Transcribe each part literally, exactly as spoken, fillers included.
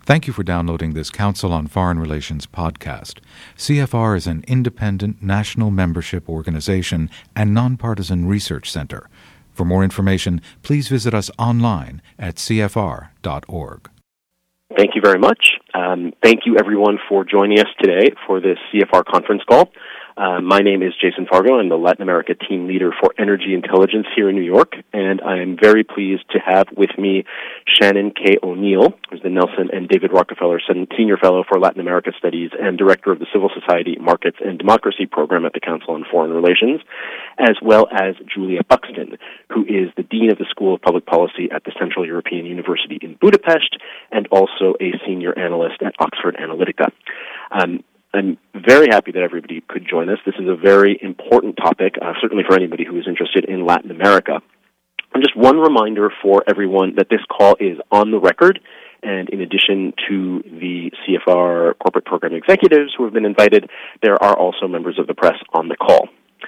Thank you for downloading this Council on Foreign Relations podcast. C F R is an independent national membership organization and nonpartisan research center. For more information, please visit us online at c f r dot org. Thank you very much. Um, thank you, everyone, for joining us today for this C F R conference call. Uh, my name is Jason Fargo. I'm the Latin America team leader for energy intelligence here in New York, and I am very pleased to have with me Shannon K. O'Neill, who's the Nelson and David Rockefeller Senior Fellow for Latin America Studies and Director of the Civil Society, Markets, and Democracy Program at the Council on Foreign Relations, as well as Julia Buxton, who is the Dean of the School of Public Policy at the Central European University in Budapest and also a Senior Analyst at Oxford Analytica. Um, I'm very happy that everybody could join us. This is a very important topic, uh, certainly for anybody who is interested in Latin America. And just one reminder for everyone that this call is on the record, and in addition to the C F R corporate program executives who have been invited, there are also members of the press on the call.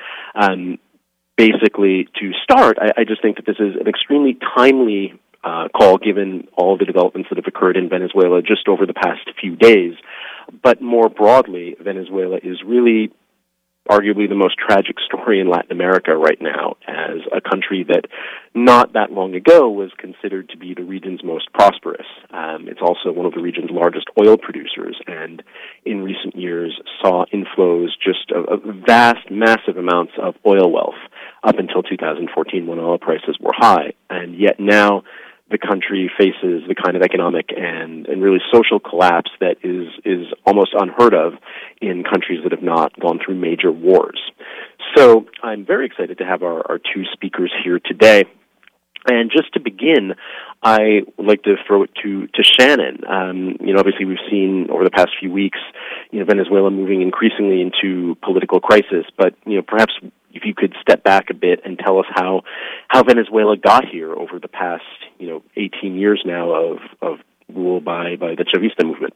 Um, basically, to start, I, I just think that this is an extremely timely uh, call given all the developments that have occurred in Venezuela just over the past few days. But more broadly, Venezuela is really arguably the most tragic story in Latin America right now, as a country that not that long ago was considered to be the region's most prosperous. Um, it's also one of the region's largest oil producers, and in recent years saw inflows just of, of vast, massive amounts of oil wealth up until two thousand fourteen when oil prices were high. And yet now the country faces the kind of economic and, and really social collapse that is, is almost unheard of in countries that have not gone through major wars. So I'm very excited to have our, our two speakers here today. And just to begin, I would like to throw it to, to Shannon. Um, you know, obviously we've seen over the past few weeks, you know, Venezuela moving increasingly into political crisis, but, you know, perhaps if you could step back a bit and tell us how, how Venezuela got here over the past, you know, eighteen years now of, of rule by, by the Chavista movement.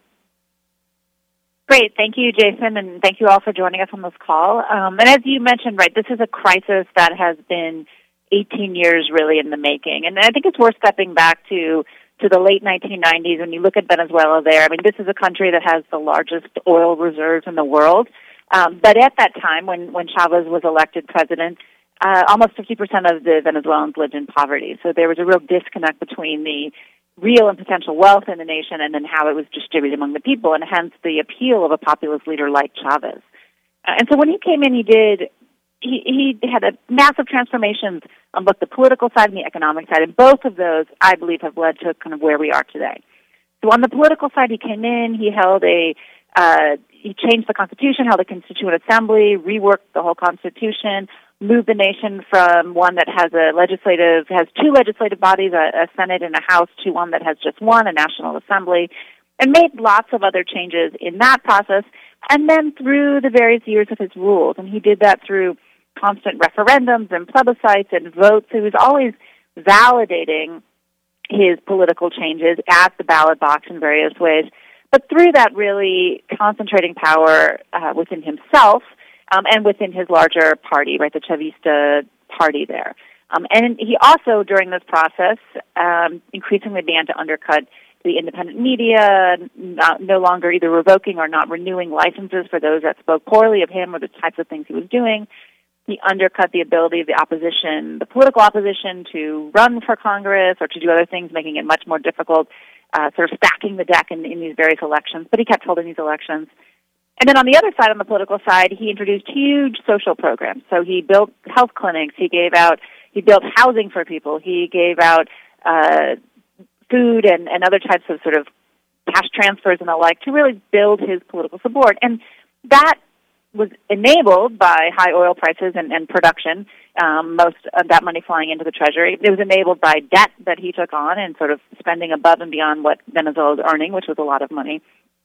Great. Thank you, Jason, and thank you all for joining us on this call. Um, and as you mentioned, right, this is a crisis that has been eighteen years really in the making. And I think it's worth stepping back to to the late nineteen nineties when you look at Venezuela there. I mean, this is a country that has the largest oil reserves in the world. Um, but at that time, when, when Chavez was elected president, uh, almost fifty percent of the Venezuelans lived in poverty. So there was a real disconnect between the real and potential wealth in the nation and then how it was distributed among the people, and hence the appeal of a populist leader like Chavez. Uh, and so when he came in, he did, he, he had a massive transformations on both the political side and the economic side, and both of those, I believe, have led to kind of where we are today. So on the political side, he came in, he held a, uh, he changed the Constitution, held a Constituent Assembly, reworked the whole Constitution, moved the nation from one that has a legislative, has two legislative bodies, a, a Senate and a House, to one that has just one, a National Assembly, and made lots of other changes in that process, and then through the various years of his rules. And he did that through constant referendums and plebiscites and votes. He was always validating his political changes at the ballot box in various ways, but through that really concentrating power uh, within himself um, and within his larger party, right, the Chavista party there. Um, and he also, during this process, um, increasingly began to undercut the independent media, not, no longer either revoking or not renewing licenses for those that spoke poorly of him or the types of things he was doing. He undercut the ability of the opposition, the political opposition, to run for Congress or to do other things, making it much more difficult, uh, sort of stacking the deck in, in these various elections. But he kept holding these elections. And then on the other side, on the political side, he introduced huge social programs. So he built health clinics. He gave out, he built housing for people. He gave out uh, food and, and other types of sort of cash transfers and the like to really build his political support. And that was enabled by high oil prices and, and production, um, most of that money flying into the Treasury. It was enabled by debt that he took on and sort of spending above and beyond what Venezuela was earning, which was a lot of money.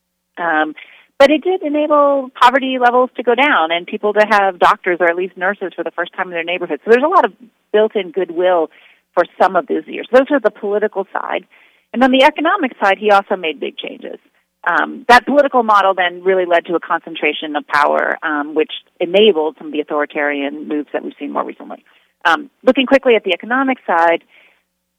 Um, but it did enable poverty levels to go down and people to have doctors or at least nurses for the first time in their neighborhood. So there's a lot of built-in goodwill for some of those years. Those are the political side. And on the economic side, he also made big changes. Um, that political model then really led to a concentration of power, um, which enabled some of the authoritarian moves that we've seen more recently. Um, looking quickly at the economic side,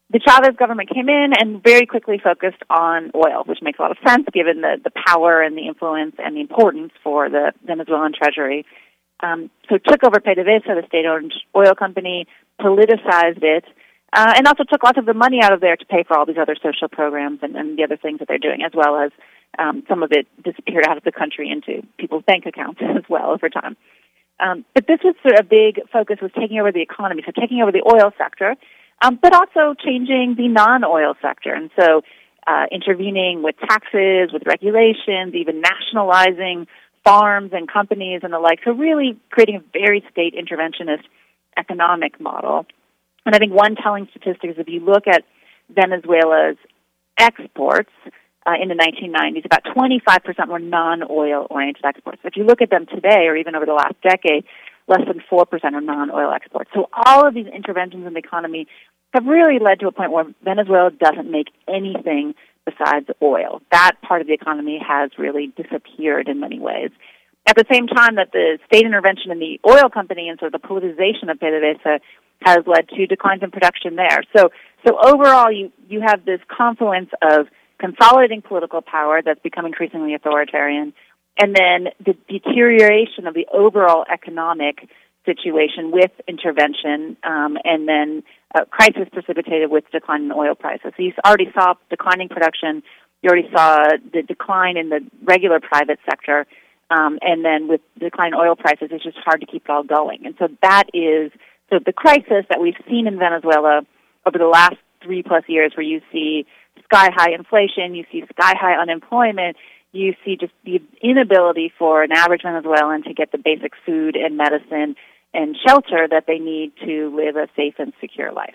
the Chavez government came in and very quickly focused on oil, which makes a lot of sense given the, the power and the influence and the importance for the Venezuelan treasury. Um, so took over PDVSA, the state-owned oil company, politicized it, uh, and also took lots of the money out of there to pay for all these other social programs and, and the other things that they're doing, as well as um, some of it disappeared out of the country into people's bank accounts as well over time. Um, but this was sort of a big focus, was taking over the economy, so taking over the oil sector, Um, but also changing the non-oil sector. And so uh, intervening with taxes, with regulations, even nationalizing farms and companies and the like. So really creating a very state interventionist economic model. And I think one telling statistic is if you look at Venezuela's exports uh, in the nineteen nineties, about twenty-five percent were non-oil oriented exports. If you look at them today or even over the last decade, less than four percent are non-oil exports. So all of these interventions in the economy have really led to a point where Venezuela doesn't make anything besides oil. That part of the economy has really disappeared in many ways. At the same time that the state intervention in the oil company and sort of the politicization of PDVSA has led to declines in production there. So so overall, you, you have this confluence of consolidating political power that's become increasingly authoritarian, and then the deterioration of the overall economic situation with intervention, um, and then a crisis precipitated with decline in oil prices. So you already saw declining production. You already saw the decline in the regular private sector. Um, and then with decline in oil prices, it's just hard to keep it all going. And so that is so the crisis that we've seen in Venezuela over the last three plus years, where you see sky-high inflation, you see sky-high unemployment, you see just the inability for an average Venezuelan to get the basic food and medicine and shelter that they need to live a safe and secure life.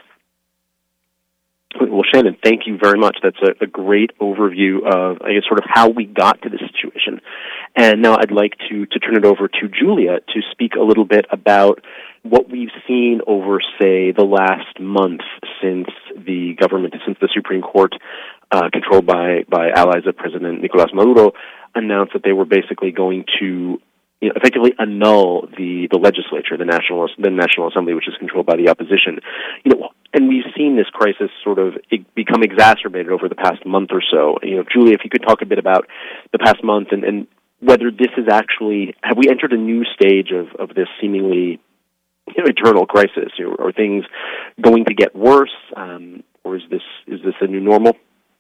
Well, Shannon, thank you very much. That's a, a great overview of, I guess, sort of how we got to this situation. And now I'd like to, to turn it over to Julia to speak a little bit about what we've seen over, say, the last month since the government, since the Supreme Court, uh, controlled by, by allies of President Nicolás Maduro, announced that they were basically going to, you know, effectively annul the, the legislature, the National the National Assembly, which is controlled by the opposition. You know, and we've seen this crisis sort of become exacerbated over the past month or so. You know, Julia, if you could talk a bit about the past month and, and whether this is actually, have we entered a new stage of, of this seemingly, you know, eternal crisis? Or are things going to get worse, um, or is this is this a new normal?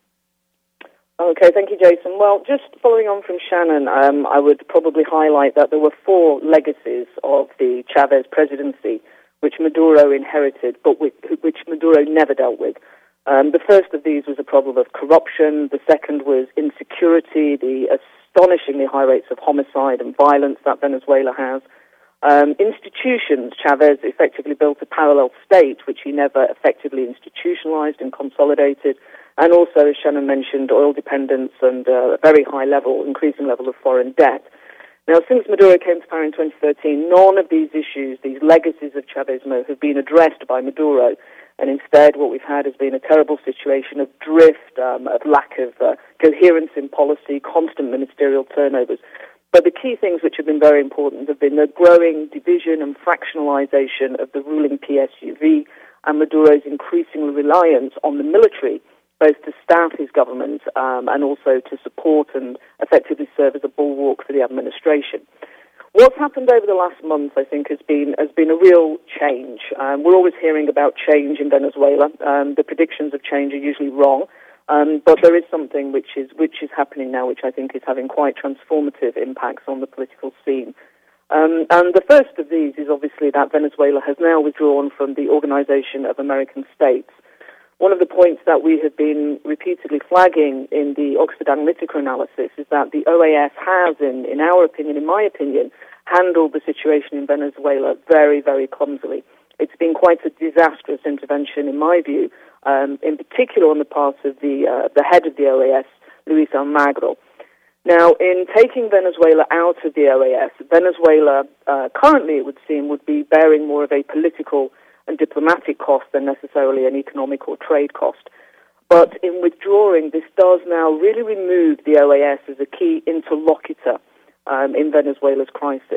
Okay, thank you, Jason. Well, just following on from Shannon, um, I would probably highlight that there were four legacies of the Chavez presidency, which Maduro inherited, but with, which Maduro never dealt with. Um, the first of these was a problem of corruption. The second was insecurity, the astonishingly high rates of homicide and violence that Venezuela has. Um, institutions, Chavez effectively built a parallel state, which he never effectively institutionalized and consolidated. And also, as Shannon mentioned, oil dependence and uh, a very high level, increasing level of foreign debt. Now, since Maduro came to power in twenty thirteen, none of these issues, these legacies of Chavismo, have been addressed by Maduro. And instead, what we've had has been a terrible situation of drift, um, of lack of uh, coherence in policy, constant ministerial turnovers. But the key things which have been very important have been the growing division and fractionalization of the ruling P S U V and Maduro's increasing reliance on the military, both to staff his government um, and also to support and effectively serve as a bulwark for the administration. What's happened over the last month, I think, has been has been a real change. Um, we're always hearing about change in Venezuela. Um, the predictions of change are usually wrong, um, but there is something which is which is happening now, which I think is having quite transformative impacts on the political scene. Um, and the first of these is obviously that Venezuela has now withdrawn from the Organization of American States. One of the points that we have been repeatedly flagging in the Oxford Analytica analysis is that the O A S has, in, in our opinion, in my opinion, handled the situation in Venezuela very, very clumsily. It's been quite a disastrous intervention, in my view, um, in particular on the part of the, uh, the head of the O A S, Luis Almagro. Now, in taking Venezuela out of the O A S, Venezuela, uh, currently it would seem, would be bearing more of a political and diplomatic cost than necessarily an economic or trade cost. But in withdrawing, this does now really remove the O A S as a key interlocutor um, in Venezuela's crisis.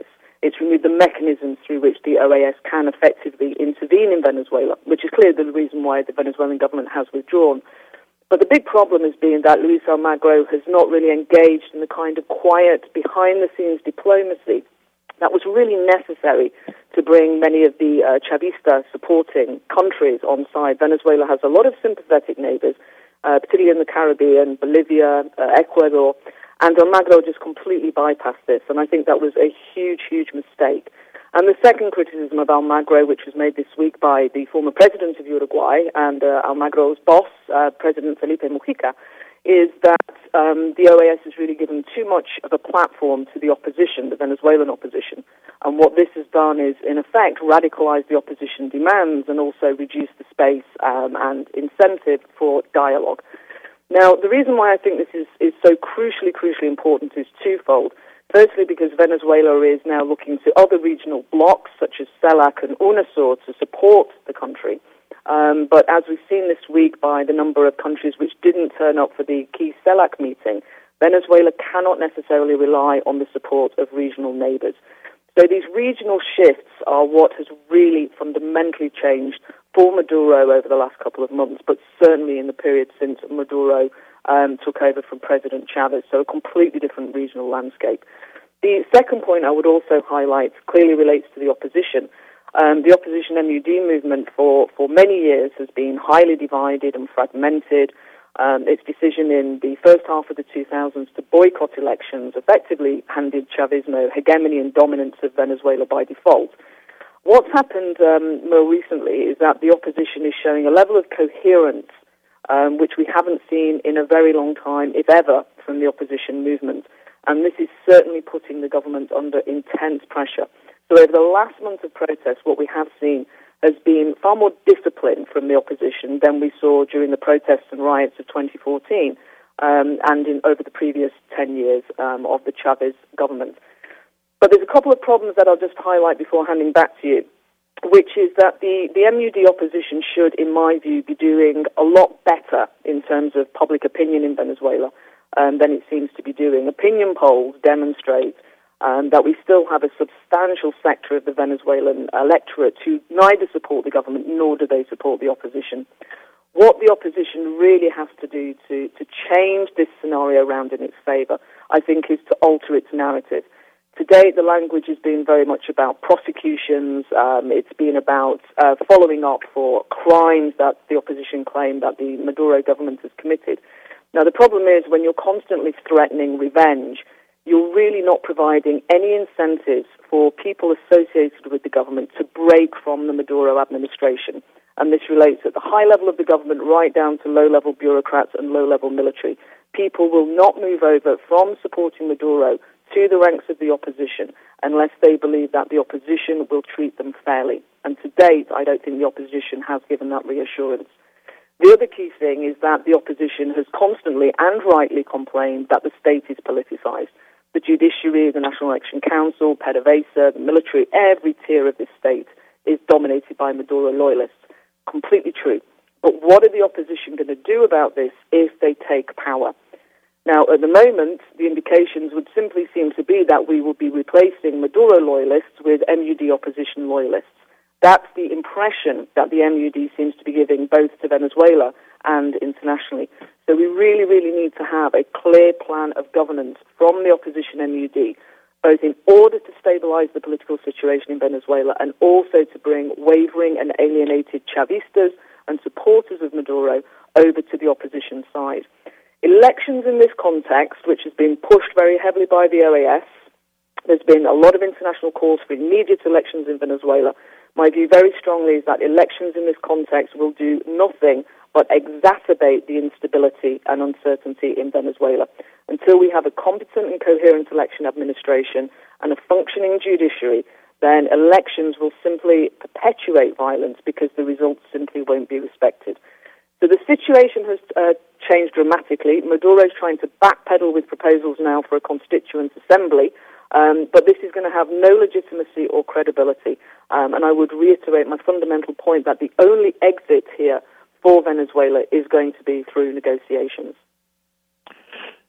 It's removed the mechanisms through which the O A S can effectively intervene in Venezuela, which is clearly the reason why the Venezuelan government has withdrawn. But the big problem has been that Luis Almagro has not really engaged in the kind of quiet, behind-the-scenes diplomacy that was really necessary to bring many of the uh, Chavista-supporting countries on side. Venezuela has a lot of sympathetic neighbors, uh, particularly in the Caribbean, Bolivia, uh, Ecuador, and Almagro just completely bypassed this, and I think that was a huge, huge mistake. And the second criticism of Almagro, which was made this week by the former president of Uruguay and uh, Almagro's boss, uh, President Felipe Mujica, is that um, the O A S has really given too much of a platform to the opposition, the Venezuelan opposition. And what this has done is, in effect, radicalize the opposition demands and also reduce the space um, and incentive for dialogue. Now, the reason why I think this is, is so crucially, crucially important is twofold. Firstly, because Venezuela is now looking to other regional blocs, such as CELAC and UNASUR, to support the country. Um, but as we've seen this week by the number of countries which didn't turn up for the key CELAC meeting, Venezuela cannot necessarily rely on the support of regional neighbors. So these regional shifts are what has really fundamentally changed for Maduro over the last couple of months, but certainly in the period since Maduro um, took over from President Chavez, so a completely different regional landscape. The second point I would also highlight clearly relates to the opposition. Um, the opposition M U D movement for, for many years has been highly divided and fragmented. Um, its decision in the first half of the two thousands to boycott elections effectively handed Chavismo hegemony and dominance of Venezuela by default. What's happened um, more recently is that the opposition is showing a level of coherence um, which we haven't seen in a very long time, if ever, from the opposition movement. And this is certainly putting the government under intense pressure. So over the last month of protests, what we have seen has been far more discipline from the opposition than we saw during the protests and riots of twenty fourteen um, and in over the previous ten years um, of the Chavez government. But there's a couple of problems that I'll just highlight before handing back to you, which is that the, the M U D opposition should, in my view, be doing a lot better in terms of public opinion in Venezuela um, than it seems to be doing. Opinion polls demonstrate Um, that we still have a substantial sector of the Venezuelan electorate who neither support the government nor do they support the opposition. What the opposition really has to do to, to change this scenario around in its favour, I think, is to alter its narrative. To date, the language has been very much about prosecutions. Um, it's been about uh, following up for crimes that the opposition claim that the Maduro government has committed. Now, the problem is when you're constantly threatening revenge, you're really not providing any incentives for people associated with the government to break from the Maduro administration. And this relates at the high level of the government right down to low-level bureaucrats and low-level military. People will not move over from supporting Maduro to the ranks of the opposition unless they believe that the opposition will treat them fairly. And to date, I don't think the opposition has given that reassurance. The other key thing is that the opposition has constantly and rightly complained that the state is politicized. The judiciary, the National Election Council, PDVSA, the military, every tier of this state is dominated by Maduro loyalists. Completely true. But what are the opposition going to do about this if they take power? Now, at the moment, the indications would simply seem to be that we will be replacing Maduro loyalists with M U D opposition loyalists. That's the impression that the M U D seems to be giving both to Venezuela and internationally. So we really, really need to have a clear plan of governance from the opposition M U D, both in order to stabilize the political situation in Venezuela and also to bring wavering and alienated Chavistas and supporters of Maduro over to the opposition side. Elections in this context, which has been pushed very heavily by the O A S, there's been a lot of international calls for immediate elections in Venezuela. My view very strongly is that elections in this context will do nothing but exacerbate the instability and uncertainty in Venezuela. Until we have a competent and coherent election administration and a functioning judiciary, then elections will simply perpetuate violence because the results simply won't be respected. So the situation has uh, changed dramatically. Maduro is trying to backpedal with proposals now for a constituent assembly, um, but this is going to have no legitimacy or credibility. Um, and I would reiterate my fundamental point that the only exit here for Venezuela is going to be through negotiations.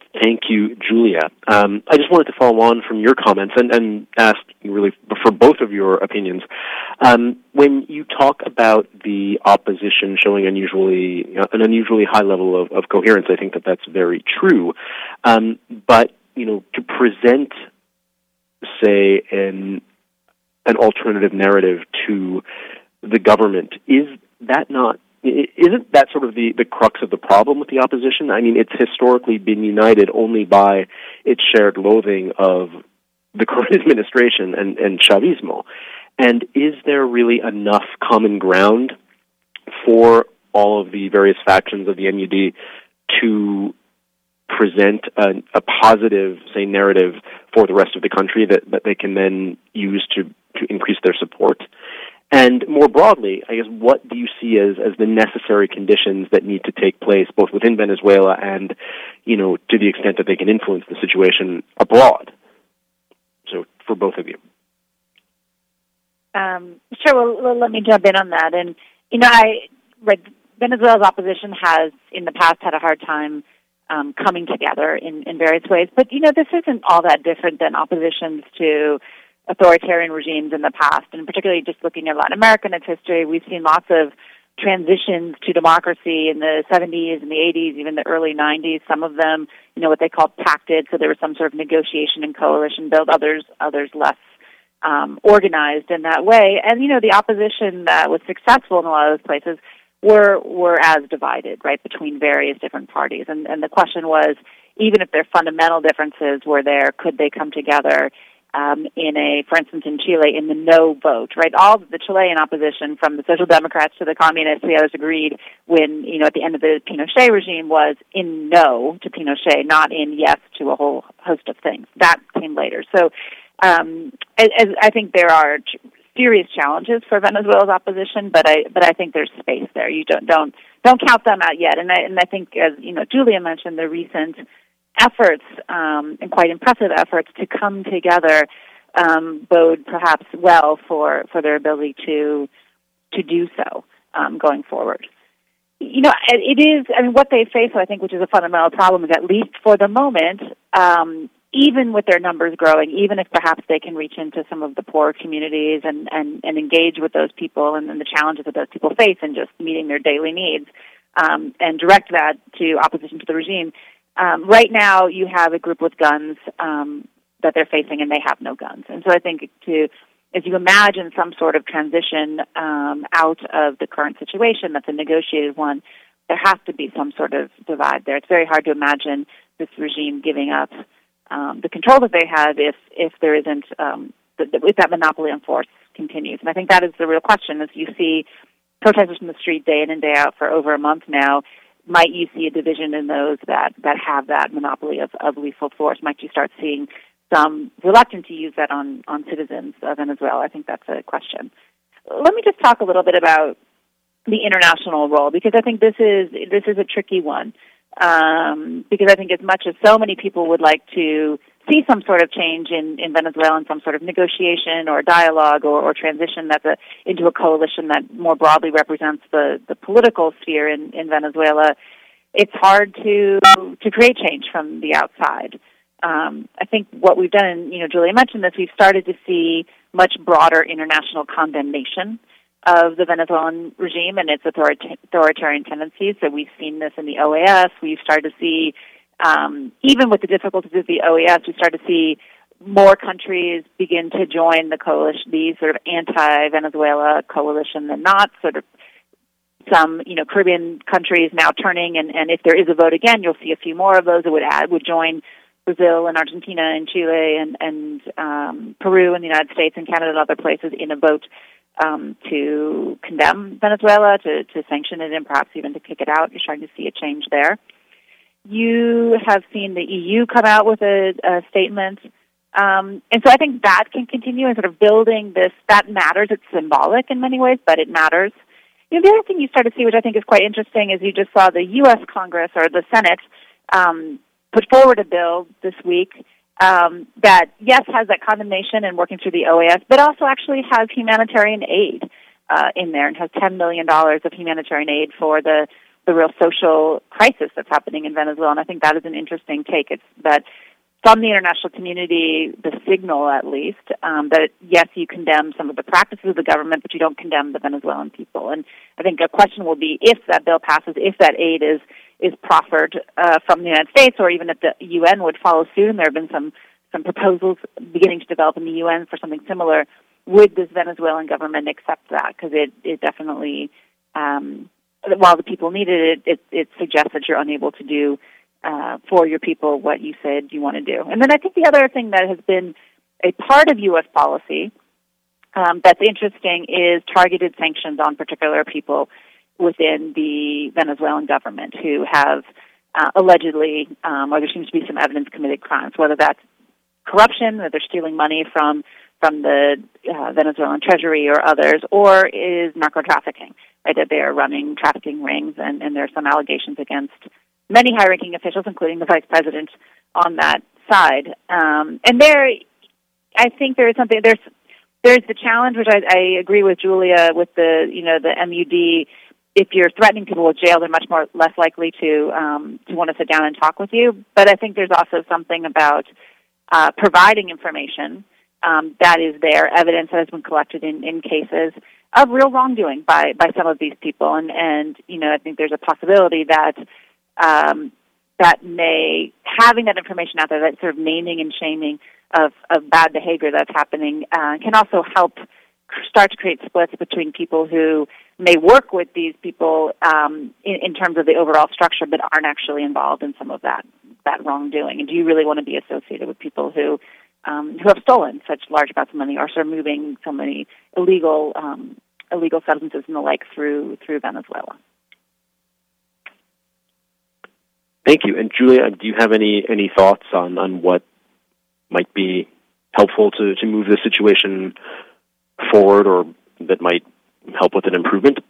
Thank you, Julia. Um, I just wanted to follow on from your comments and, and ask really for both of your opinions. Um, when you talk about the opposition showing unusually you know, an unusually high level of, of coherence, I think that that's very true. Um, but you know, to present, say, an an alternative narrative to the government, is that not? Isn't that sort of the, the crux of the problem with the opposition? I mean, it's historically been united only by its shared loathing of the current administration and, and Chavismo. And is there really enough common ground for all of the various factions of the N U D to present a, a positive, say, narrative for the rest of the country that, that they can then use to, to increase their support? And more broadly, I guess, what do you see as, as the necessary conditions that need to take place, both within Venezuela and, you know, to the extent that they can influence the situation abroad? So, for both of you. Um, sure. Well, let me jump in on that. And you know, I right, Venezuela's opposition has in the past had a hard time um, coming together in, in various ways. But you know, this isn't all that different than oppositions to authoritarian regimes in the past, and particularly just looking at Latin America and its history, we've seen lots of transitions to democracy in the seventies and the eighties, even the early nineties. Some of them, you know, what they called pacted, so there was some sort of negotiation and coalition build. Others, others less um, organized in that way. And you know, the opposition that was successful in a lot of those places were were as divided, right, between various different parties. And, and the question was, even if their fundamental differences were there, could they come together? Um, in a, for instance, in Chile, in the no vote, right? All of the Chilean opposition, from the Social Democrats to the Communists, the others agreed when, you know, at the end of the Pinochet regime was in no to Pinochet, not in yes to a whole host of things. That came later. So um, as, as I think there are ch- serious challenges for Venezuela's opposition, but I but I think there's space there. You don't don't don't count them out yet. And I and I think, as you know, Julia mentioned, the recent efforts, um, and quite impressive efforts, to come together um, bode perhaps well for, for their ability to to do so um, going forward. You know, it is, I mean, what they face, I think, which is a fundamental problem, is at least for the moment, um, even with their numbers growing, even if perhaps they can reach into some of the poor communities and, and, and engage with those people and, and the challenges that those people face in just meeting their daily needs, um, and direct that to opposition to the regime. Um, right now, you have a group with guns um, that they're facing, and they have no guns. And so I think, to, as you imagine some sort of transition um, out of the current situation that's a negotiated one, there has to be some sort of divide there. It's very hard to imagine this regime giving up um, the control that they have if if there isn't, um, if that monopoly on force continues. And I think that is the real question, as you see protesters in the street day in and day out for over a month now. Might you see a division in those that, that have that monopoly of, of lethal force? Might you start seeing some reluctance to use that on, on citizens of Venezuela? I think that's a question. Let me just talk a little bit about the international role, because I think this is this is a tricky one. Um, because I think as much as so many people would like to see some sort of change in, in Venezuela and some sort of negotiation or dialogue or, or transition that's a, into a coalition that more broadly represents the, the political sphere in, in Venezuela, it's hard to to create change from the outside. Um, I think what we've done, and you know, Julia mentioned this, we've started to see much broader international condemnation of the Venezuelan regime and its authoritarian tendencies. So we've seen this in the O A S. We've started to see, um, even with the difficulties of the O A S, we start to see more countries begin to join the coalition, the sort of anti-Venezuela coalition than not, sort of some, you know, Caribbean countries now turning, and, and if there is a vote again, you'll see a few more of those that would add, would join Brazil and Argentina and Chile and, and um, Peru and the United States and Canada and other places in a vote um, to condemn Venezuela, to, to sanction it, and perhaps even to kick it out. You're starting to see a change there. You have seen the E U come out with a, a statement. Um, and so I think that can continue and sort of building this. That matters. It's symbolic in many ways, but it matters. You know, the other thing you start to see, which I think is quite interesting, is you just saw the U S Congress, or the Senate, um, put forward a bill this week um, that, yes, has that condemnation and working through the O A S, but also actually has humanitarian aid uh, in there, and has ten million dollars of humanitarian aid for the the real social crisis that's happening in Venezuela. And I think that is an interesting take. It's that from the international community, the signal at least, um, that yes, you condemn some of the practices of the government, but you don't condemn the Venezuelan people. And I think a question will be if that bill passes, if that aid is is proffered uh, from the United States, or even if the U N would follow suit. And there have been some some proposals beginning to develop in the U N for something similar. Would this Venezuelan government accept that? Because it it definitely, um, while the people need it, it, it suggests that you're unable to do uh, for your people what you said you want to do. And then I think the other thing that has been a part of U S policy um, that's interesting is targeted sanctions on particular people within the Venezuelan government who have uh, allegedly, um, or there seems to be some evidence, committed crimes, whether that's corruption, that they're stealing money from from the uh, Venezuelan treasury or others, or is narco-trafficking, right, that they are running trafficking rings, and, and there are some allegations against many high-ranking officials, including the vice president, on that side. Um, and there, I think there is something, there's there's the challenge, which I, I agree with Julia, with the, you know, the M U D. If you're threatening people with jail, they're much more less likely to um, to want to sit down and talk with you. But I think there's also something about uh, providing information um, that is there, evidence that has been collected in, in cases of real wrongdoing by, by some of these people. And, and, you know, I think there's a possibility that um, that may, having that information out there, that sort of naming and shaming of, of bad behavior that's happening, uh, can also help start to create splits between people who may work with these people um, in, in terms of the overall structure, but aren't actually involved in some of that that wrongdoing. And do you really want to be associated with people who um, who have stolen such large amounts of money, or sort of moving so many illegal um, illegal substances and the like through through Venezuela? Thank you. And Julia, do you have any any thoughts on, on what might be helpful to, to move this situation forward, or that might help with an improvement?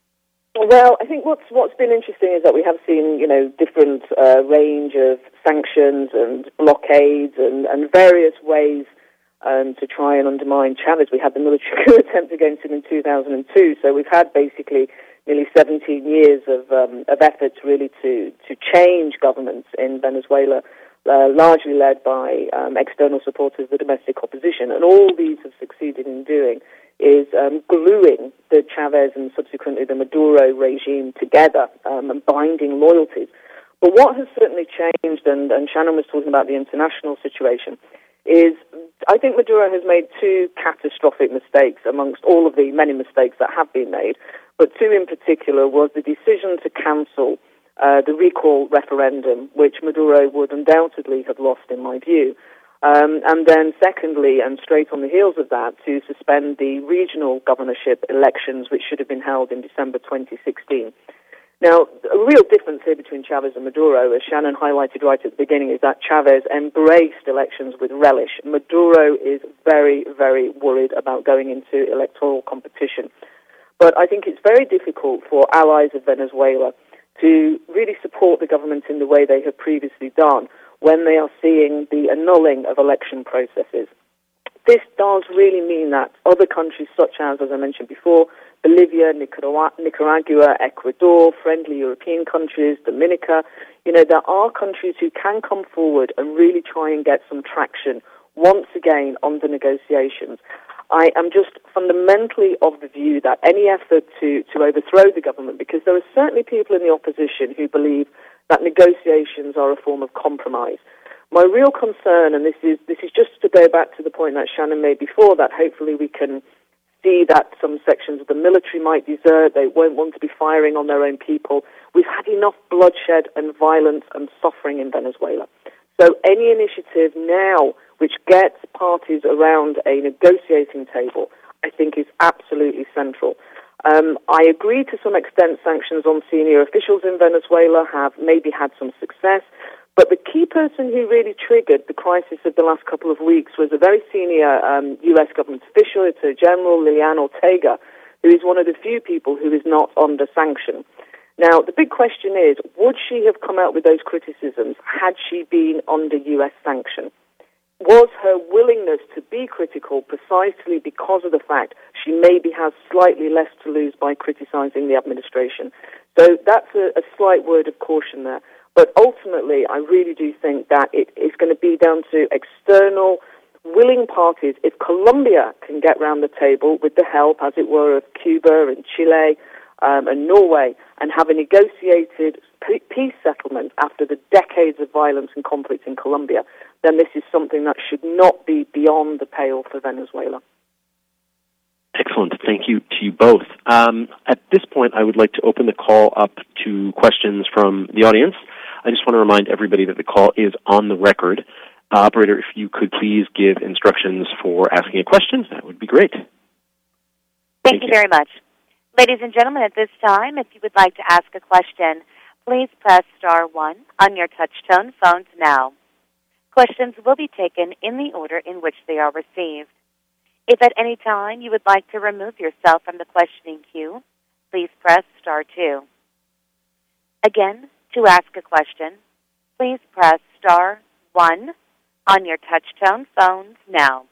Well, I think what's what's been interesting is that we have seen, you know, different uh, range of sanctions and blockades and, and various ways um, to try and undermine Chavez. We had the military coup attempt against him in two thousand two, so we've had basically nearly seventeen years of um, of efforts really to to change governments in Venezuela, uh, largely led by um, external supporters of the domestic opposition, and all these have succeeded in doing is um, gluing the Chavez and subsequently the Maduro regime together um, and binding loyalties. But what has certainly changed, and, and Shannon was talking about the international situation, is I think Maduro has made two catastrophic mistakes amongst all of the many mistakes that have been made, but two in particular was the decision to cancel uh, the recall referendum, which Maduro would undoubtedly have lost, in my view. Um, and then secondly, and straight on the heels of that, to suspend the regional governorship elections, which should have been held in December twenty sixteen. Now, a real difference here between Chavez and Maduro, as Shannon highlighted right at the beginning, is that Chavez embraced elections with relish. Maduro is very, very worried about going into electoral competition. But I think it's very difficult for allies of Venezuela to really support the government in the way they have previously done when they are seeing the annulling of election processes. This does really mean that other countries such as, as I mentioned before, Bolivia, Nicaragua, Nicaragua, Ecuador, friendly European countries, Dominica, you know, there are countries who can come forward and really try and get some traction once again on the negotiations. I am just fundamentally of the view that any effort to, to overthrow the government, because there are certainly people in the opposition who believe that negotiations are a form of compromise. My real concern, and this is this is just to go back to the point that Shannon made before, that hopefully we can see that some sections of the military might desert, they won't want to be firing on their own people. We've had enough bloodshed and violence and suffering in Venezuela. So any initiative now which gets parties around a negotiating table, I think is absolutely central. Um, I agree to some extent sanctions on senior officials in Venezuela have maybe had some success, but the key person who really triggered the crisis of the last couple of weeks was a very senior um, U S government official, it's a General Liliana Ortega, who is one of the few people who is not under sanction. Now, the big question is, would she have come out with those criticisms had she been under U S sanction? Was her willingness to be critical precisely because of the fact she maybe has slightly less to lose by criticizing the administration? So that's a, a slight word of caution there. But ultimately, I really do think that it is going to be down to external willing parties. If Colombia can get round the table with the help, as it were, of Cuba and Chile um, and Norway, and have a negotiated peace settlement after the decades of violence and conflict in Colombia, then this is something that should not be beyond the pale for Venezuela. Excellent. Thank you to you both. Um, at this point, I would like to open the call up to questions from the audience. I just want to remind everybody that the call is on the record. Uh, operator, if you could please give instructions for asking a question, that would be great. Thank, Thank you, you very much. Ladies and gentlemen, at this time, if you would like to ask a question, please press star one on your touch-tone phones now. Questions will be taken in the order in which they are received. If at any time you would like to remove yourself from the questioning queue, please press star two. Again, to ask a question, please press star one on your touch-tone phones now.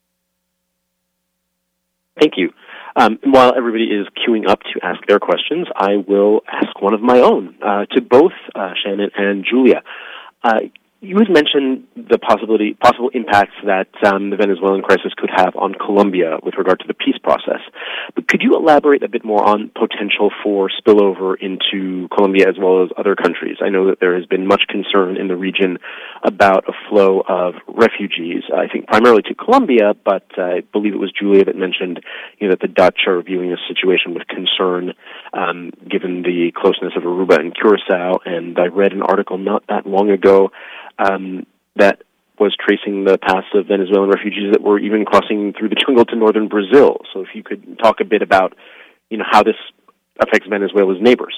Thank you. Um, while everybody is queuing up to ask their questions, I will ask one of my own uh, to both uh, Shannon and Julia. Uh, You had mentioned the possibility, possible impacts that um, the Venezuelan crisis could have on Colombia with regard to the peace process. But could you elaborate a bit more on potential for spillover into Colombia as well as other countries? I know that there has been much concern in the region about a flow of refugees, I think primarily to Colombia, but uh, I believe it was Julia that mentioned, you know, that the Dutch are viewing this situation with concern um, given the closeness of Aruba and Curacao. And I read an article not that long ago Um, that was tracing the paths of Venezuelan refugees that were even crossing through the jungle to northern Brazil. So if you could talk a bit about, you know, how this affects Venezuela's neighbors.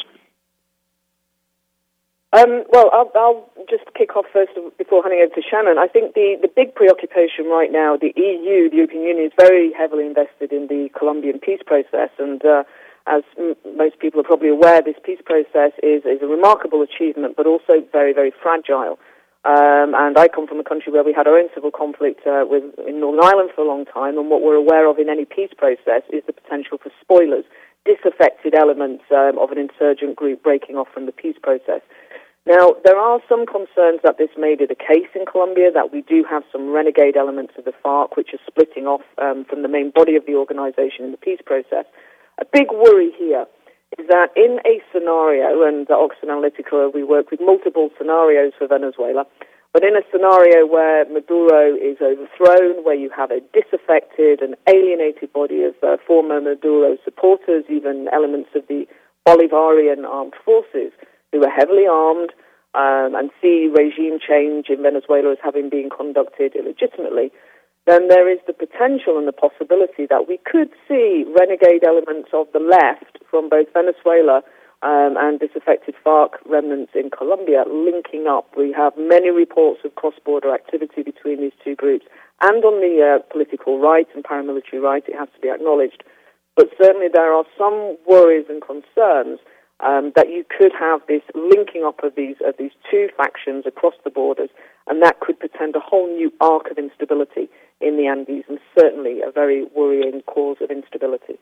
Um, well, I'll, I'll just kick off first before handing over to Shannon. I think the, the big preoccupation right now, the E U, the European Union, is very heavily invested in the Colombian peace process. And uh, as m- most people are probably aware, this peace process is, is a remarkable achievement, but also very, very fragile. Um, and I come from a country where we had our own civil conflict uh, with, in Northern Ireland for a long time, and what we're aware of in any peace process is the potential for spoilers, disaffected elements um, of an insurgent group breaking off from the peace process. Now, there are some concerns that this may be the case in Colombia, that we do have some renegade elements of the FARC which are splitting off um, from the main body of the organization in the peace process. A big worry here is that in a scenario, and at Oxford Analytica we work with multiple scenarios for Venezuela, but in a scenario where Maduro is overthrown, where you have a disaffected and alienated body of uh, former Maduro supporters, even elements of the Bolivarian armed forces, who are heavily armed um, and see regime change in Venezuela as having been conducted illegitimately, then there is the potential and the possibility that we could see renegade elements of the left from both Venezuela um, and disaffected FARC remnants in Colombia linking up. We have many reports of cross-border activity between these two groups, and on the uh, political right and paramilitary right, it has to be acknowledged. But certainly there are some worries and concerns um, that you could have this linking up of these of these two factions across the borders, and that could portend a whole new arc of instability in the Andes, and certainly a very worrying cause of instability.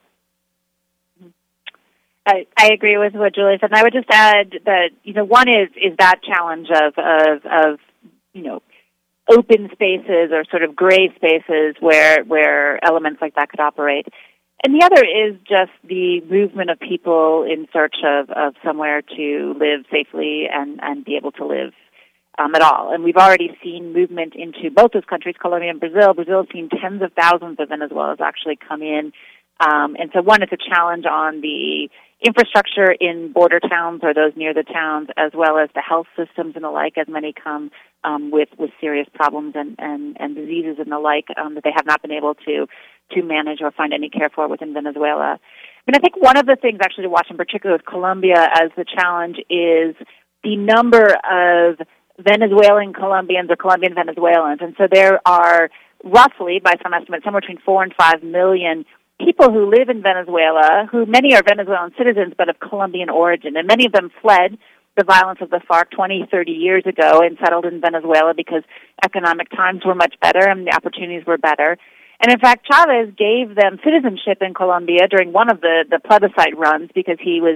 I, I agree with what Julia said, and I would just add that, you know, one is is that challenge of of, of you know, open spaces or sort of gray spaces where where elements like that could operate. And the other is just the movement of people in search of, of somewhere to live safely and, and be able to live um, at all. And we've already seen movement into both those countries, Colombia and Brazil. Brazil has seen tens of thousands of Venezuelans actually come in. Um, and so, one, it's a challenge on the infrastructure in border towns or those near the towns, as well as the health systems and the like, as many come um, with, with serious problems and, and, and diseases and the like um, that they have not been able to to manage or find any care for within Venezuela. I mean, I think one of the things actually to watch in particular with Colombia as the challenge is the number of Venezuelan Colombians or Colombian Venezuelans. And so there are roughly, by some estimates, somewhere between four and five million people who live in Venezuela, who many are Venezuelan citizens but of Colombian origin. And many of them fled the violence of the FARC twenty, thirty years ago and settled in Venezuela because economic times were much better and the opportunities were better. And in fact, Chavez gave them citizenship in Colombia during one of the, the plebiscite runs because he was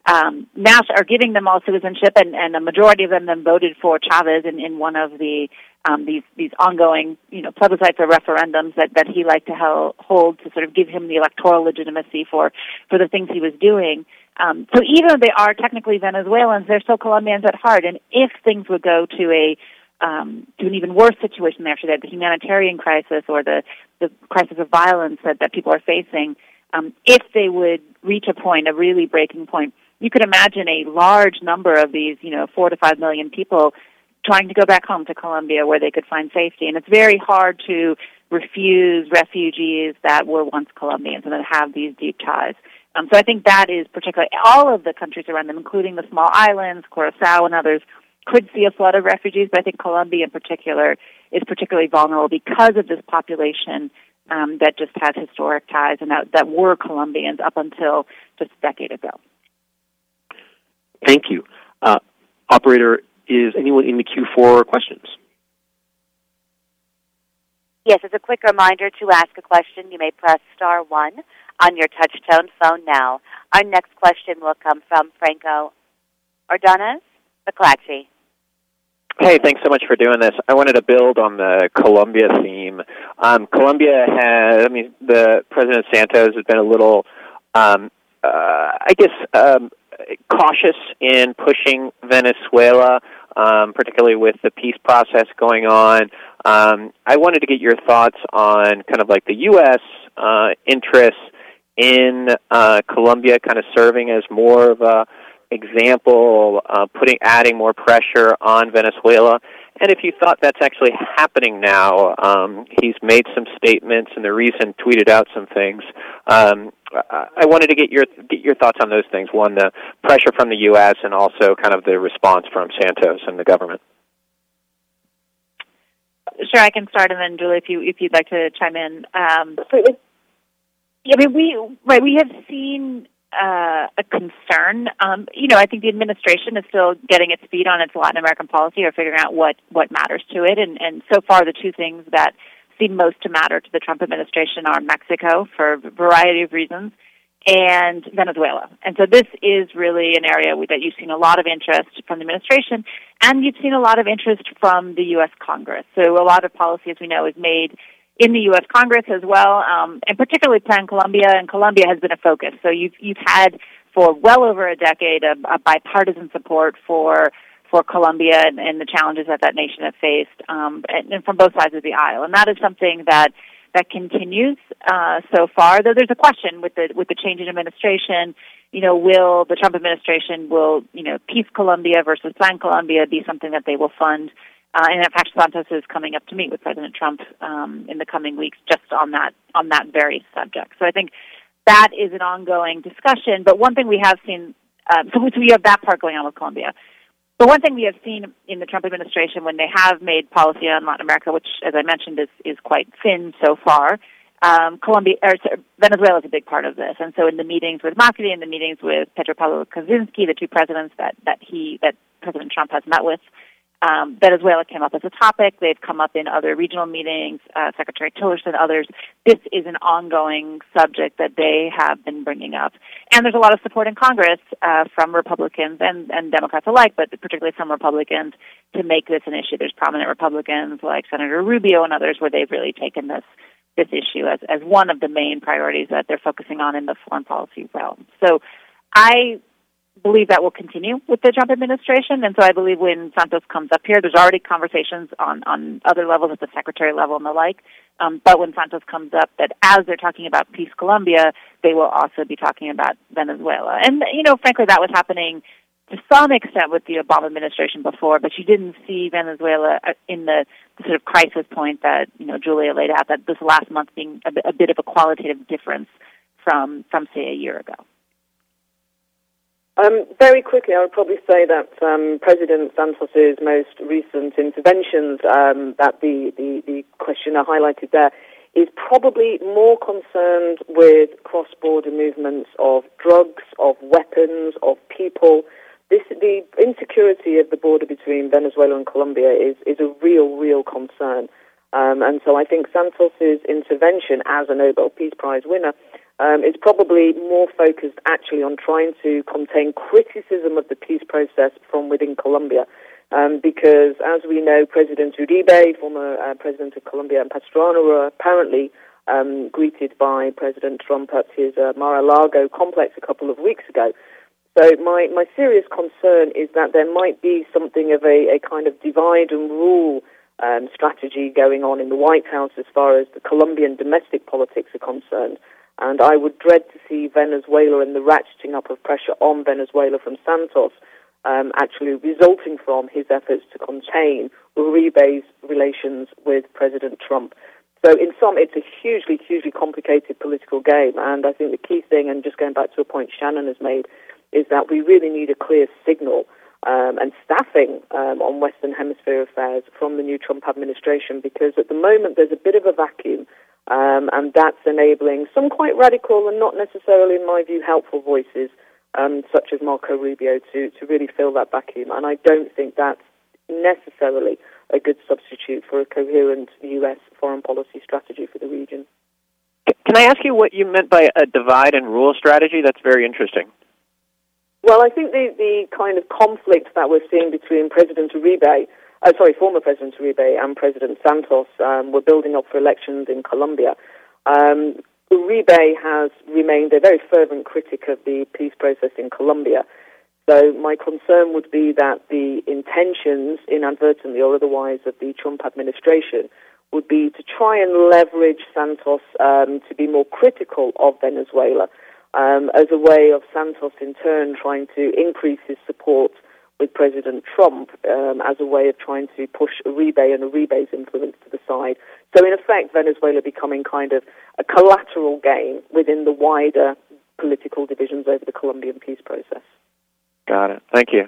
um, now are giving them all citizenship, and, and a majority of them then voted for Chavez in, in one of the um, these these ongoing, you know, plebiscites or referendums that, that he liked to hel- hold to sort of give him the electoral legitimacy for, for the things he was doing. Um, so even though they are technically Venezuelans, they're still Colombians at heart. And if things would go to a um, to an even worse situation after that, the humanitarian crisis or the, the crisis of violence that, that people are facing, um, if they would reach a point, a really breaking point, you could imagine a large number of these, you know, four to five million people trying to go back home to Colombia where they could find safety. And it's very hard to refuse refugees that were once Colombians and that have these deep ties. Um, so I think that is particularly, all of the countries around them, including the small islands, Curacao and others, could see a flood of refugees, but I think Colombia in particular is particularly vulnerable because of this population um, that just has historic ties and that, that were Colombians up until just a decade ago. Thank you. Uh, operator, is anyone in the queue for questions? Yes, as a quick reminder, to ask a question, you may press star one on your touch-tone phone now. Our next question will come from Franco Ordonez, McClatchy. Hey, thanks so much for doing this. I wanted to build on the Colombia theme. Um, Colombia has, I mean, the President Santos has been a little, um, uh, I guess, um, cautious in pushing Venezuela, um, particularly with the peace process going on. Um, I wanted to get your thoughts on kind of like the U S uh, interests in uh, Colombia, kind of serving as more of a example, uh, putting adding more pressure on Venezuela, and if you thought that's actually happening now. Um, he's made some statements, and the recent tweeted out some things. Um, I wanted to get your get your thoughts on those things. One, the pressure from the U S, and also kind of the response from Santos and the government. Sure, I can start, and then Julie, if you if you'd like to chime in. Um, Absolutely. Yeah, I mean, we right. We have seen uh, a concern. Um, you know, I think the administration is still getting its feet on its Latin American policy, or figuring out what what matters to it. And and so far, the two things that seem most to matter to the Trump administration are Mexico, for a variety of reasons, and Venezuela. And so this is really an area that you've seen a lot of interest from the administration, and you've seen a lot of interest from the U S Congress. So a lot of policy, as we know, is made in the U S Congress as well, um, and particularly Plan Colombia, and Colombia has been a focus. So you've you've had for well over a decade a, a bipartisan support for for Colombia and, and the challenges that that nation has faced, um, and, and from both sides of the aisle. And that is something that that continues uh, so far. Though there's a question with the with the change in administration. You know, will the Trump administration will you know Peace Colombia versus Plan Colombia be something that they will fund? Uh, and in fact, Santos is coming up to meet with President Trump um, in the coming weeks just on that on that very subject. So I think that is an ongoing discussion. But one thing we have seen, um, so we have that part going on with Colombia. But one thing we have seen in the Trump administration when they have made policy on Latin America, which, as I mentioned, is, is quite thin so far, um, Colombia, or, Venezuela is a big part of this. And so in the meetings with Macri and the meetings with Petro Pablo Kaczynski, the two presidents that, that he that President Trump has met with, Um, Venezuela came up as a topic. They've come up in other regional meetings, uh, Secretary Tillerson, others. This is an ongoing subject that they have been bringing up. And there's a lot of support in Congress uh, from Republicans and, and Democrats alike, but particularly some Republicans, to make this an issue. There's prominent Republicans like Senator Rubio and others where they've really taken this this issue as, as one of the main priorities that they're focusing on in the foreign policy realm. So I believe that will continue with the Trump administration, and so I believe when Santos comes up here, there's already conversations on, on other levels at the secretary level and the like, um, but when Santos comes up, that as they're talking about Peace Colombia, they will also be talking about Venezuela. And, you know, frankly, that was happening to some extent with the Obama administration before, but you didn't see Venezuela in the, the sort of crisis point that, you know, Julia laid out, that this last month being a, a bit of a qualitative difference from, from, say, a year ago. Um, very quickly, I would probably say that um, President Santos's most recent interventions, um, that the, the, the questioner highlighted there, is probably more concerned with cross-border movements of drugs, of weapons, of people. This, the insecurity of the border between Venezuela and Colombia is, is a real, real concern. Um, and so I think Santos's intervention as a Nobel Peace Prize winner um, is probably more focused actually on trying to contain criticism of the peace process from within Colombia. Um, because, as we know, President Uribe, former uh, President of Colombia, and Pastrana were apparently um, greeted by President Trump at his uh, Mar-a-Lago complex a couple of weeks ago. So my, my serious concern is that there might be something of a, a kind of divide and rule um, strategy going on in the White House as far as the Colombian domestic politics are concerned. And I would dread to see Venezuela and the ratcheting up of pressure on Venezuela from Santos um, actually resulting from his efforts to contain Uribe's relations with President Trump. So in sum, it's a hugely, hugely complicated political game. And I think the key thing, and just going back to a point Shannon has made, is that we really need a clear signal um, and staffing um, on Western Hemisphere affairs from the new Trump administration, because at the moment there's a bit of a vacuum, um, and that's enabling some quite radical and not necessarily, in my view, helpful voices, um, such as Marco Rubio, to, to really fill that vacuum. And I don't think that's necessarily a good substitute for a coherent U S foreign policy strategy for the region. Can I ask you what you meant by a divide and rule strategy? That's very interesting. Well, I think the, the kind of conflict that we're seeing between President Uribe, uh, sorry, former President Uribe and President Santos, um, we're building up for elections in Colombia. Um, Uribe has remained a very fervent critic of the peace process in Colombia. So my concern would be that the intentions, inadvertently or otherwise, of the Trump administration would be to try and leverage Santos um, to be more critical of Venezuela, Um, as a way of Santos, in turn, trying to increase his support with President Trump um, as a way of trying to push Uribe and Uribe's influence to the side. So, in effect, Venezuela becoming kind of a collateral gain within the wider political divisions over the Colombian peace process. Got it. Thank you.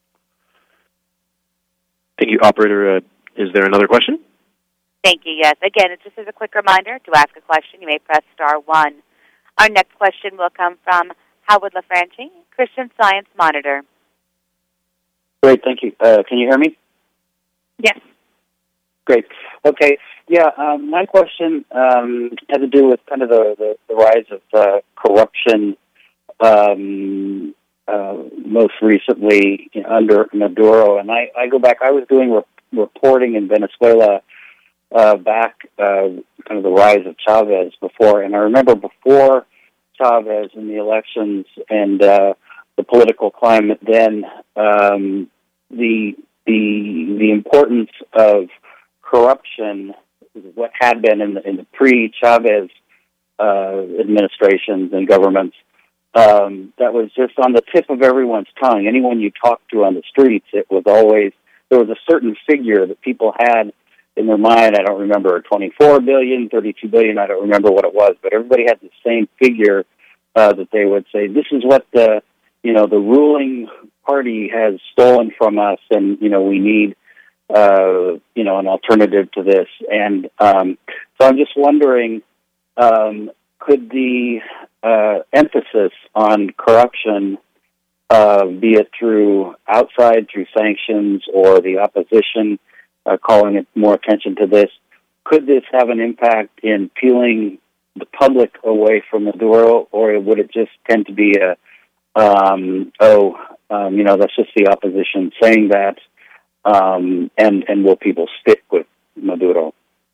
Thank you, Operator. Uh, is there another question? Thank you, yes. Again, just as a quick reminder, to ask a question, you may press star one. Our next question will come from Howard LaFranchi, Christian Science Monitor. Great, thank you. Uh, can you hear me? Yes. Great. Okay. Yeah, um, my question um, had to do with kind of the, the, the rise of uh, corruption, um, uh, most recently under Maduro. And I, I go back, I was doing re- reporting in Venezuela uh, back, uh, kind of the rise of Chavez before. And I remember before Chavez in the elections and uh, the political climate then, um, the the the importance of corruption, what had been in the, in the pre-Chavez uh, administrations and governments, um, that was just on the tip of everyone's tongue. Anyone you talked to on the streets, it was always, there was a certain figure that people had in their mind. I don't remember, twenty-four billion, thirty-two billion, I don't remember what it was, but everybody had the same figure uh, that they would say, this is what the, you know, the ruling party has stolen from us, and, you know, we need, uh, you know, an alternative to this. And um, so I'm just wondering, um, could the uh, emphasis on corruption, uh, be it through outside, through sanctions, or the opposition uh, calling it more attention to this, could this have an impact in peeling the public away from Maduro, or would it just tend to be a, um, oh, um, you know, that's just the opposition saying that, um, and, and will people stick with Maduro?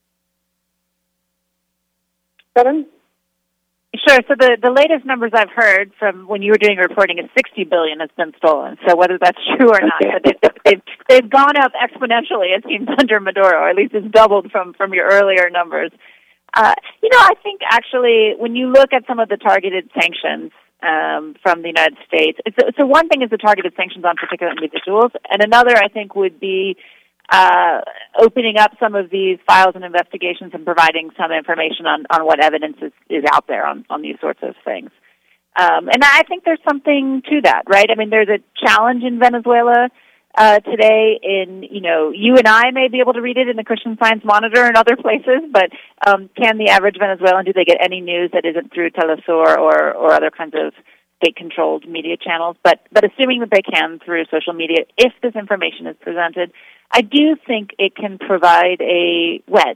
Seven? Sure. So the, the latest numbers I've heard from when you were doing reporting is sixty billion has been stolen. So whether that's true or not, but they've, they've, they've gone up exponentially, it seems, under Maduro, or at least it's doubled from, from your earlier numbers. Uh, you know, I think actually when you look at some of the targeted sanctions um, from the United States, it's, so one thing is the targeted sanctions on particular individuals, and another, I think, would be uh, opening up some of these files and investigations and providing some information on, on what evidence is, is out there on, on these sorts of things. Um, and I think there's something to that, right? I mean, there's a challenge in Venezuela uh, today in, you know, you and I may be able to read it in the Christian Science Monitor and other places, but um, can the average Venezuelan, do they get any news that isn't through Telesur or, or other kinds of state-controlled media channels? But, but assuming that they can through social media, if this information is presented, I do think it can provide a wedge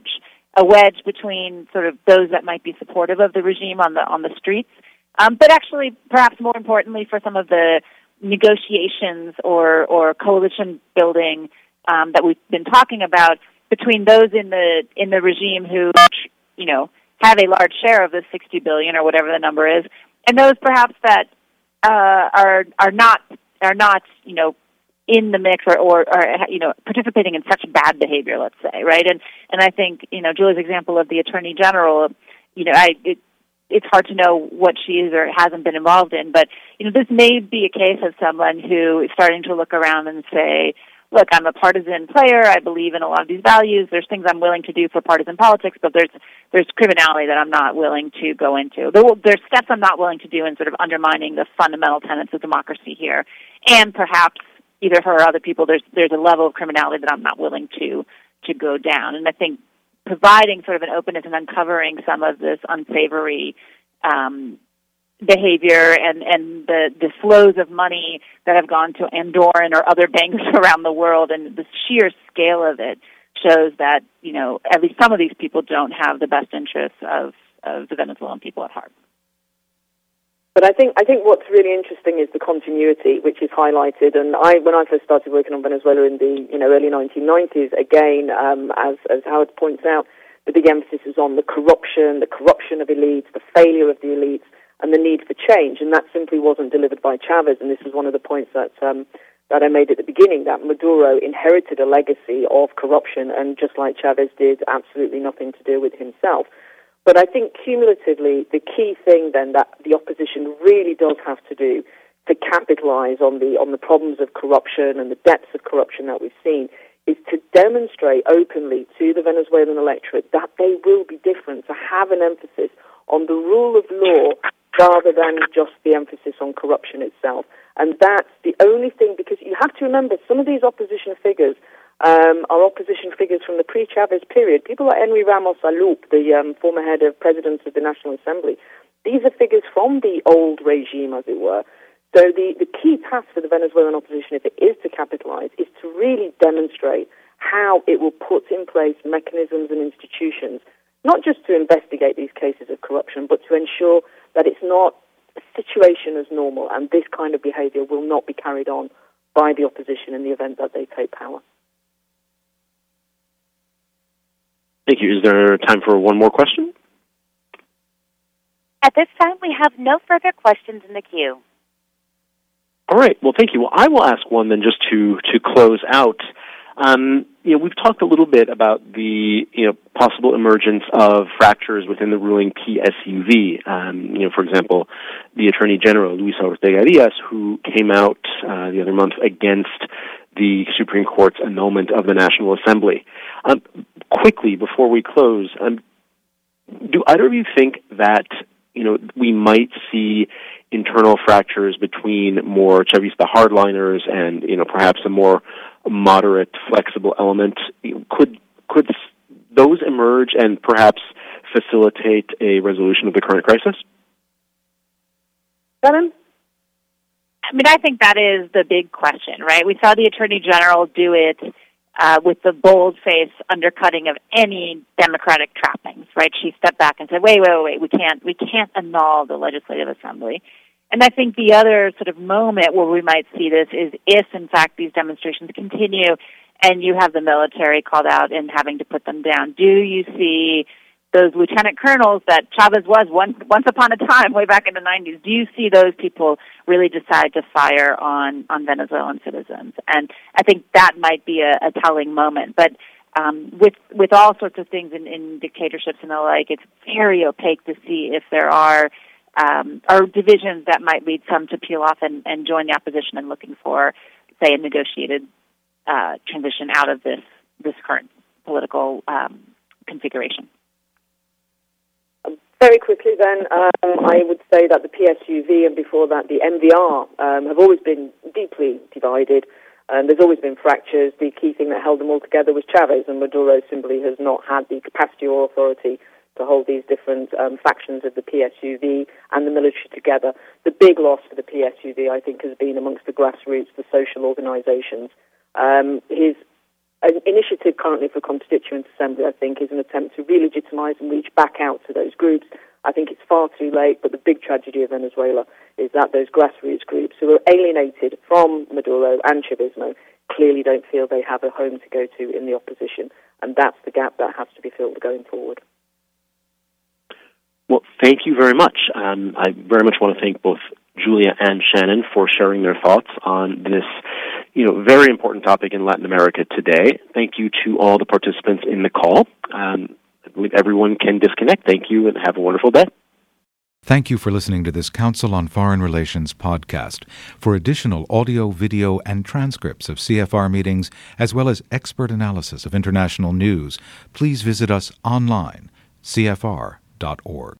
a wedge between sort of those that might be supportive of the regime on the on the streets, um, but actually, perhaps more importantly, for some of the negotiations or or coalition building um, that we've been talking about between those in the in the regime who, you know, have a large share of the sixty billion or whatever the number is, and those perhaps that uh, are are not are not you know in the mix or, or or you know participating in such bad behavior, let's say, right? And and I think you know Julie's example of the Attorney General, you know, I it, it's hard to know what she is or hasn't been involved in, but you know this may be a case of someone who is starting to look around and say, look, I'm a partisan player. I believe in a lot of these values. There's things I'm willing to do for partisan politics, but there's there's criminality that I'm not willing to go into. There will, there's steps I'm not willing to do in sort of undermining the fundamental tenets of democracy here. And perhaps either her or other people, there's there's a level of criminality that I'm not willing to to go down. And I think providing sort of an openness and uncovering some of this unsavory um behavior and, and the, the flows of money that have gone to Andorran or other banks around the world and the sheer scale of it shows that, you know, at least some of these people don't have the best interests of, of the Venezuelan people at heart. But I think I think what's really interesting is the continuity, which is highlighted. And I, when I first started working on Venezuela in the you know early nineteen nineties, again, um, as as Howard points out, the big emphasis is on the corruption, the corruption of elites, the failure of the elites, and the need for change, and that simply wasn't delivered by Chavez. And this is one of the points that um, that I made at the beginning, that Maduro inherited a legacy of corruption, and just like Chavez did, absolutely nothing to do with himself. But I think cumulatively, the key thing then that the opposition really does have to do to capitalize on the on the problems of corruption and the depths of corruption that we've seen is to demonstrate openly to the Venezuelan electorate that they will be different, to have an emphasis on the rule of law rather than just the emphasis on corruption itself. And that's the only thing, because you have to remember, some of these opposition figures um, are opposition figures from the pre-Chavez period. People like Henry Ramos Alup, the um, former head of Presidents of the National Assembly, these are figures from the old regime, as it were. So the, the key task for the Venezuelan opposition, if it is to capitalize, is to really demonstrate how it will put in place mechanisms and institutions, not just to investigate these cases of corruption, but to ensure that it's not a situation as normal, and this kind of behavior will not be carried on by the opposition in the event that they take power. Thank you. Is there time for one more question? At this time, we have no further questions in the queue. All right. Well, thank you. Well, I will ask one then just to, to close out. Um, you know, we've talked a little bit about the, you know, possible emergence of fractures within the ruling P S U V. Um, you know, for example, the Attorney General, Luisa Ortega Diaz, who came out uh, the other month against the Supreme Court's annulment of the National Assembly. Um, quickly, before we close, um, do either of you think that, you know, we might see internal fractures between more Chavista hardliners and, you know, perhaps a more moderate, flexible element? Could could those emerge and perhaps facilitate a resolution of the current crisis? Shannon? I mean, I think that is the big question, right? We saw the Attorney General do it uh, with the bold-faced undercutting of any democratic trappings, right? She stepped back and said, wait, wait, wait, wait, we can't, we can't annul the Legislative Assembly. And I think the other sort of moment where we might see this is if, in fact, these demonstrations continue and you have the military called out and having to put them down. Do you see those lieutenant colonels that Chavez was once, once upon a time, way back in the nineties, do you see those people really decide to fire on, on Venezuelan citizens? And I think that might be a, a telling moment. But um, with with all sorts of things in, in dictatorships and the like, it's very opaque to see if there are Um, or divisions that might lead some to peel off and, and join the opposition in looking for, say, a negotiated uh, transition out of this this current political um, configuration. Very quickly then, um, I would say that the P S U V and before that the M V R um, have always been deeply divided, and there's always been fractures. The key thing that held them all together was Chavez, and Maduro simply has not had the capacity or authority to hold these different um, factions of the P S U V and the military together. The big loss for the P S U V, I think, has been amongst the grassroots, the social organizations. Um, his an initiative currently for Constituent Assembly, I think, is an attempt to re-legitimize and reach back out to those groups. I think it's far too late, but the big tragedy of Venezuela is that those grassroots groups who are alienated from Maduro and Chavismo clearly don't feel they have a home to go to in the opposition, and that's the gap that has to be filled going forward. Well, thank you very much. Um, I very much want to thank both Julia and Shannon for sharing their thoughts on this, you know, very important topic in Latin America today. Thank you to all the participants in the call. Um, I believe everyone can disconnect. Thank you and have a wonderful day. Thank you for listening to this Council on Foreign Relations podcast. For additional audio, video, and transcripts of C F R meetings, as well as expert analysis of international news, please visit us online, c f r dot org.